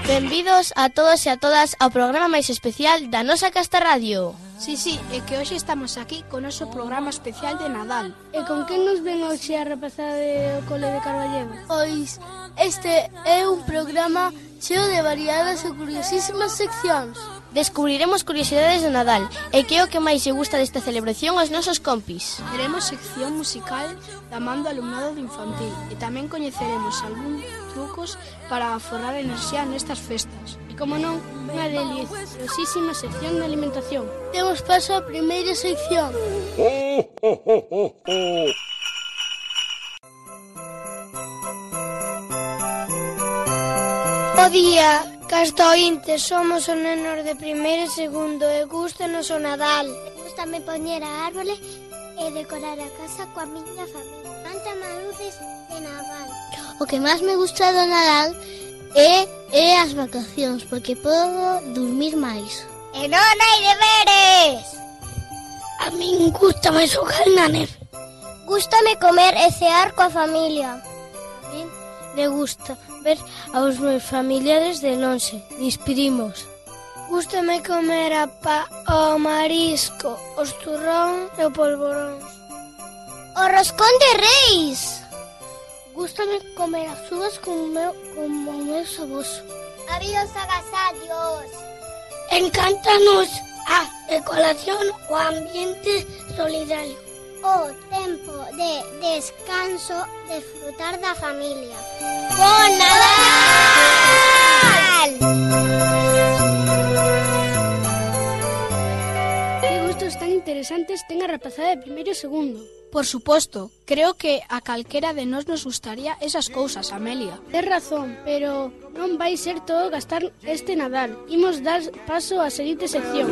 Benvidos a todos e a todas ao programa máis especial da nosa Casta Radio. Sí, é que hoxe estamos aquí con o noso programa especial de Nadal. E con quen nos ven hoxe a rapazada do Cole de Carballedo? Pois este é un programa cheo de variadas e curiosísimas seccións. Descubriremos curiosidades do Nadal e que é o que máis lle gusta desta celebración aos nosos compis. Teremos sección musical da man do alumnado de infantil e tamén coñeceremos algúns trucos para aforrar enerxía nestas festas. E como non, unha deliciosísima sección de alimentación. Temos paso á primeira sección. Bo día, Castoíntes, somos os nenos de primeiro e segundo e gústanos o Nadal. Gústame poñer a árbole e decorar a casa coa miña familia. Cántame luces de Nadal. O que máis me gusta do Nadal é as vacacións, porque podo dormir máis. E non hai deberes! A min gústame xogar na neve. Gústame comer e cear coa familia. A min me gusta ver aos meus familiares de lonxe, mis primos. Gústame comer o marisco, os turrón e o polvorón. O roscón de reis. Gústame comer as uvas como meus avós. Habidos agasallos. Encántanos a decoración, o ambiente solidario. O tempo de descanso, disfrutar da familia. ¡Bon Nadal! Que gustos tan interesantes ten a rapazada de primeiro e segundo. Por suposto, creo que a calquera de nós nos gustaría esas cousas, Amelia. Tes razón, pero non vai ser todo gastar este Nadal. Imos dar paso á seguinte sección.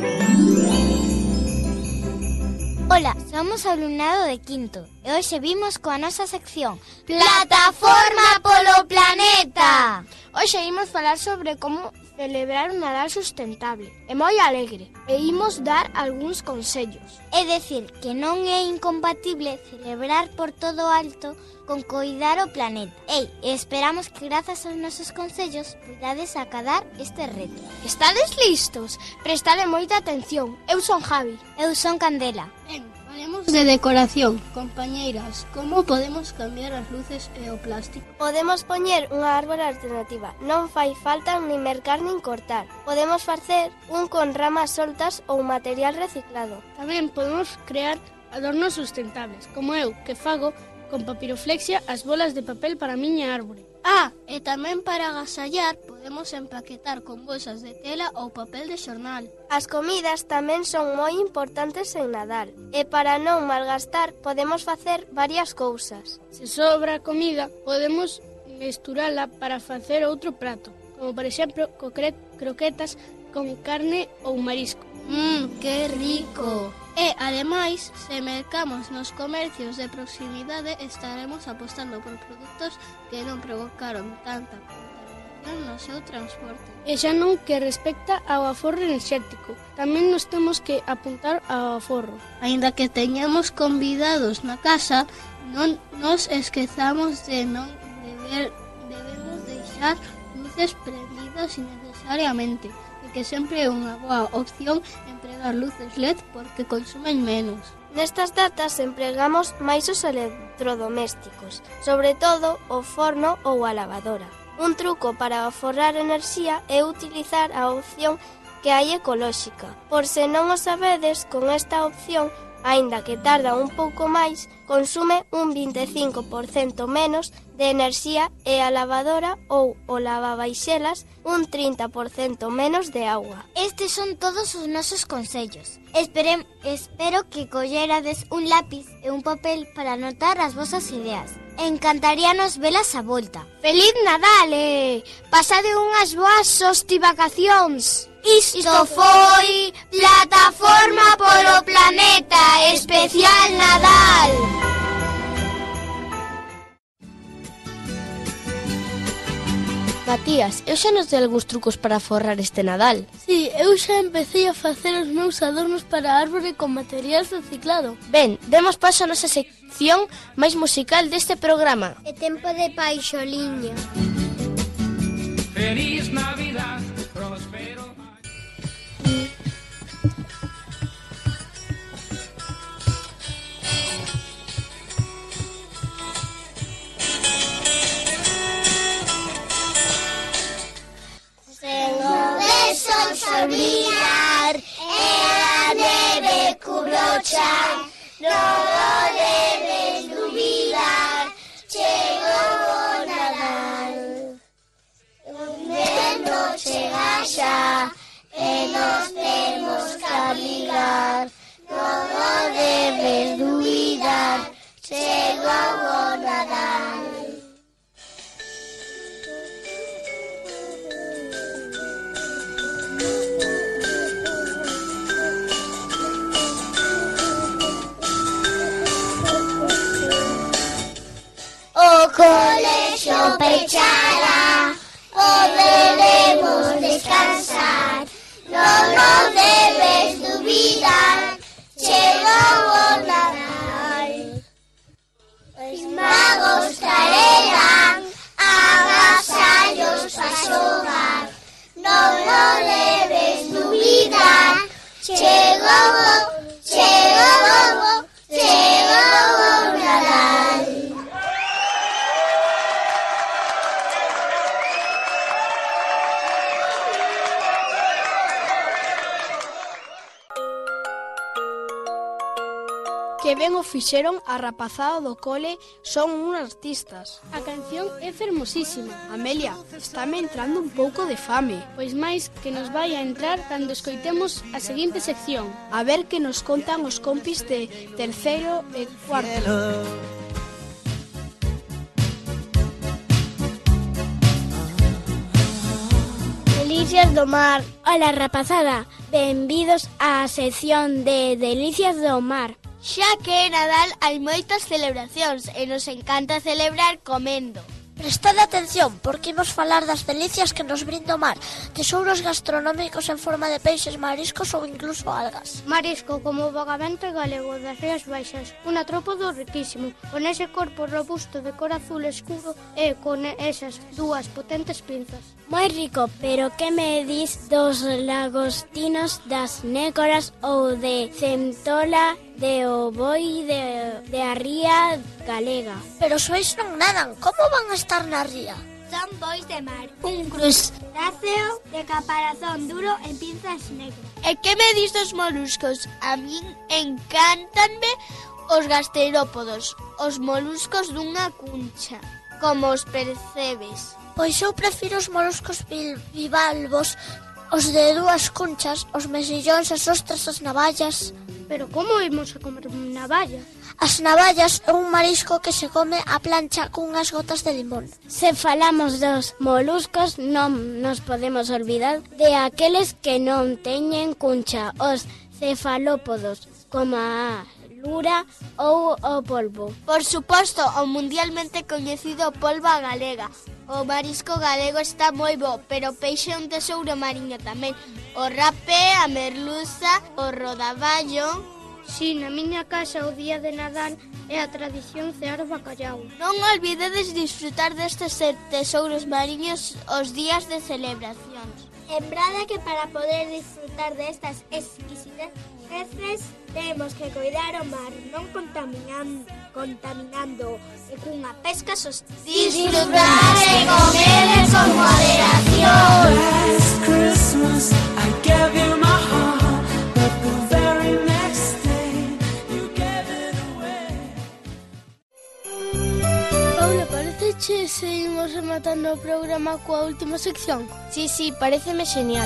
Ola, somos o alumnado de quinto e hoxe vimos coa nosa sección Plataforma polo planeta. Hoxe imos falar sobre como celebrar un Nadal sustentable e moi alegre e imos dar algúns consellos. É dicir, que non é incompatible celebrar por todo alto con coidar o planeta. Esperamos que grazas aos nosos consellos podades acadar este reto. Estades listos? Prestade moita atención. Eu son Javi. Eu son Candela. Ben, falemos de decoración. Compañeiras, como podemos cambiar as luces e o plástico? Podemos poñer unha árbore alternativa. Non fai falta nin mercar nin cortar. Podemos facer un con ramas soltas ou material reciclado. Tamén podemos crear adornos sustentables, como eu, que fago con papiroflexia as bolas de papel para a miña árbore. E tamén para agasallar podemos empaquetar con bolsas de tela ou papel de xornal. As comidas tamén son moi importantes en Nadal e para non malgastar podemos facer varias cousas. Se sobra comida, podemos mesturala para facer outro prato, como por exemplo croquetas con carne ou marisco. Que rico! E, ademais, se mercamos nos comercios de proximidade, estaremos apostando por produtos que non provocaron tanta contaminación no seu transporte. E xa non que respecta ao aforro enerxético, tamén nos temos que apuntar ao aforro. Aínda que teñamos convidados na casa, non nos esquezamos de non debemos deixar luces prendidas innecesariamente, e que sempre é unha boa opción empregar luces LED porque consumen menos. Nestas datas empregamos máis os electrodomésticos, sobre todo o forno ou a lavadora. Un truco para aforrar enerxía é utilizar a opción que hai ecolóxica. Por se non o sabedes, con esta opción, aínda que tarda un pouco máis, consume un 25% menos de enerxía e a lavadora ou o lavavaixelas un 30% menos de auga. Estes son todos os nosos consellos. Espero que collerades un lápiz e un papel para anotar as vosas ideas. Encantaríanos velas a volta. Feliz Nadal! Pasade unhas boas sostivacacións. Isto foi Plataforma polo planeta especial Nadal. Matías, eu xa nos dei algúns trucos para aforrar este Nadal. Sí, eu xa empecé a facer os meus adornos para a árbore con material reciclado. Ben, demos paso a nosa sección máis musical deste programa. É tempo de paixoliña. Feliz Navidad, próspero año. Brillar e a neve cubrochar, non o debes dubidar, chegou o Nadal. O inverno chega xa e nos temos que abrigar, non o debes dubidar, chegou o Nadal. O colexio pechará, poderemos descansar, non nos debes dubidar, chegou o Nadal. Os magos traerán agasallos para xogar, non o debes dubidar, chegou o Nadal. Que ben o fixeron a rapazada do cole, son uns artistas. A canción é fermosísima. Amelia, estáme entrando un pouco de fame. Pois máis que nos vai a entrar cando escoitemos a seguinte sección. A ver que nos contan os compis de terceiro e cuarto. Delicias do mar. Ola, rapazada, benvidos á sección de Delicias do mar. Xa que é Nadal hai moitas celebracións e nos encanta celebrar comendo. Prestade atención, porque imos falar das delicias que nos brinda o mar, tesouros gastronómicos en forma de peixes, mariscos ou incluso algas. Marisco como o vagamente galego das Rías Baixas, un atrópodo riquísimo, con ese corpo robusto de cor azul escuro e con esas dúas potentes pinzas. Moi rico, pero que me dis dos lagostinos, das nécoras ou de centola, de o boi de a ría galega? Pero os bois non nadan, como van a estar na ría? Son bois de mar, un crustáceo de caparazón duro en pinzas negras. E que me dis dos moluscos? A min encántanme os gasterópodos, os moluscos dunha cuncha, como os percebes. Pois eu prefiro os moluscos bivalvos, os de dúas cunchas, os mexillóns, as ostras, as navallas. Pero como imos a comer navalla? As navallas é un marisco que se come a plancha cunhas gotas de limón. Se falamos dos moluscos, non nos podemos olvidar de aqueles que non teñen cuncha, os cefalópodos, como a lura ou o polvo. Por suposto, o mundialmente coñecido polva galega. O marisco galego está moi bo, pero o peixe é un tesouro mariño tamén. O rape, a merluza, o rodaballo. Si, na miña casa o día de Nadal é a tradición cear bacallau. Non olvidedes disfrutar destes tesouros mariños os días de celebracións. Lembrada que para poder disfrutar destas exquisitas peces temos que coidar o mar, non contaminando e cunha pesca sostenible. Disfrutar e comer con moderación. Last Christmas I gave you my heart, but the very next day you gave it away. Paula, parece che seguimos rematando o programa coa última sección? Sí, pareceme genial.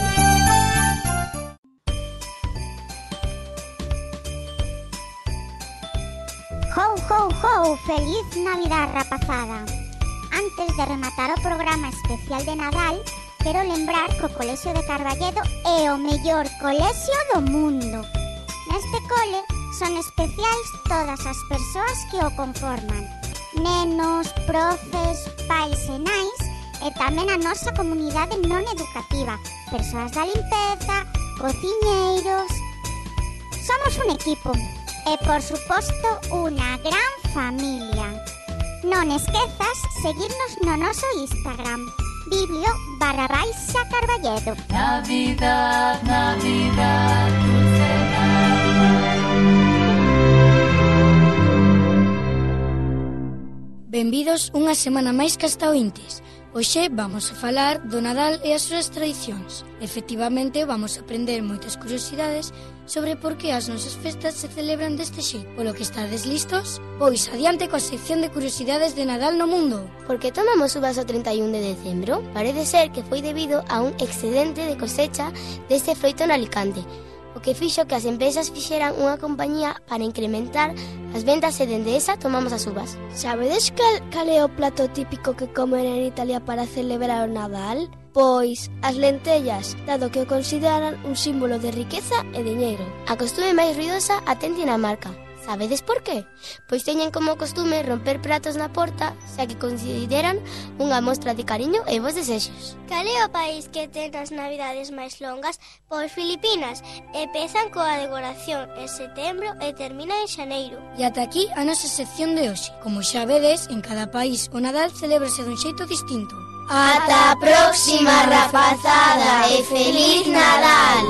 Ho, ho, ho, feliz Navidad, rapazada. Antes de rematar o programa especial de Nadal, quero lembrar que o Colexio de Carballedo é o mellor colexio do mundo. Neste cole son especiais todas as persoas que o conforman. Nenos, profes, pais e nais, e tamén a nosa comunidade non educativa, persoas da limpeza, cociñeiros. Somos un equipo. E, por suposto, unha gran familia. Non esquezas seguirnos no noso Instagram, biblio.com/Carballedo. Navidad, Navidad, dulce Navidad. Benvidos unha semana máis que hasta ointes. Hoxe vamos a falar do Nadal e as súas tradicións. Efectivamente, vamos a aprender moitas curiosidades sobre por que as nosas festas se celebran deste xeito. Polo que estades listos? Pois adiante coa sección de curiosidades de Nadal no mundo. Por que tomamos uvas o 31 de decembro? Parece ser que foi debido a un excedente de cosecha deste froito en Alicante, o que fixo que as empresas fixeran unha compañía para incrementar as ventas e dende esa tomamos as uvas. Sabedes cal é o plato típico que comen en Italia para celebrar o Nadal? Pois as lentellas, dado que o consideran un símbolo de riqueza e diñeiro. A costume máis ruidosa a ten Dinamarca. Sabedes por qué? Pois teñen como costume romper pratos na porta, xa que consideran unha mostra de cariño e bons desexos. Cal é o país que ten as navidades máis longas? Pois Filipinas. Empezan coa decoración en setembro e termina en xaneiro. E ata aquí a nosa sección de hoxe. Como xa vedes, en cada país o Nadal celébrase dun xeito distinto. Ata a próxima, rapazada, e feliz Nadal!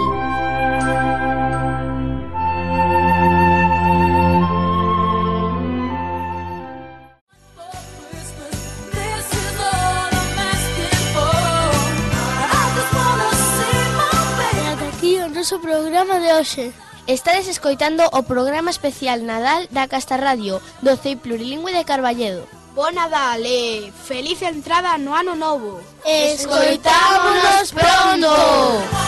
Noso programa de hoxe. Estades escoitando o programa especial Nadal da Casta Radio, do CEI Plurilingüe de Carballedo. Bo Nadal e feliz entrada no ano novo. Escoitámonos pronto!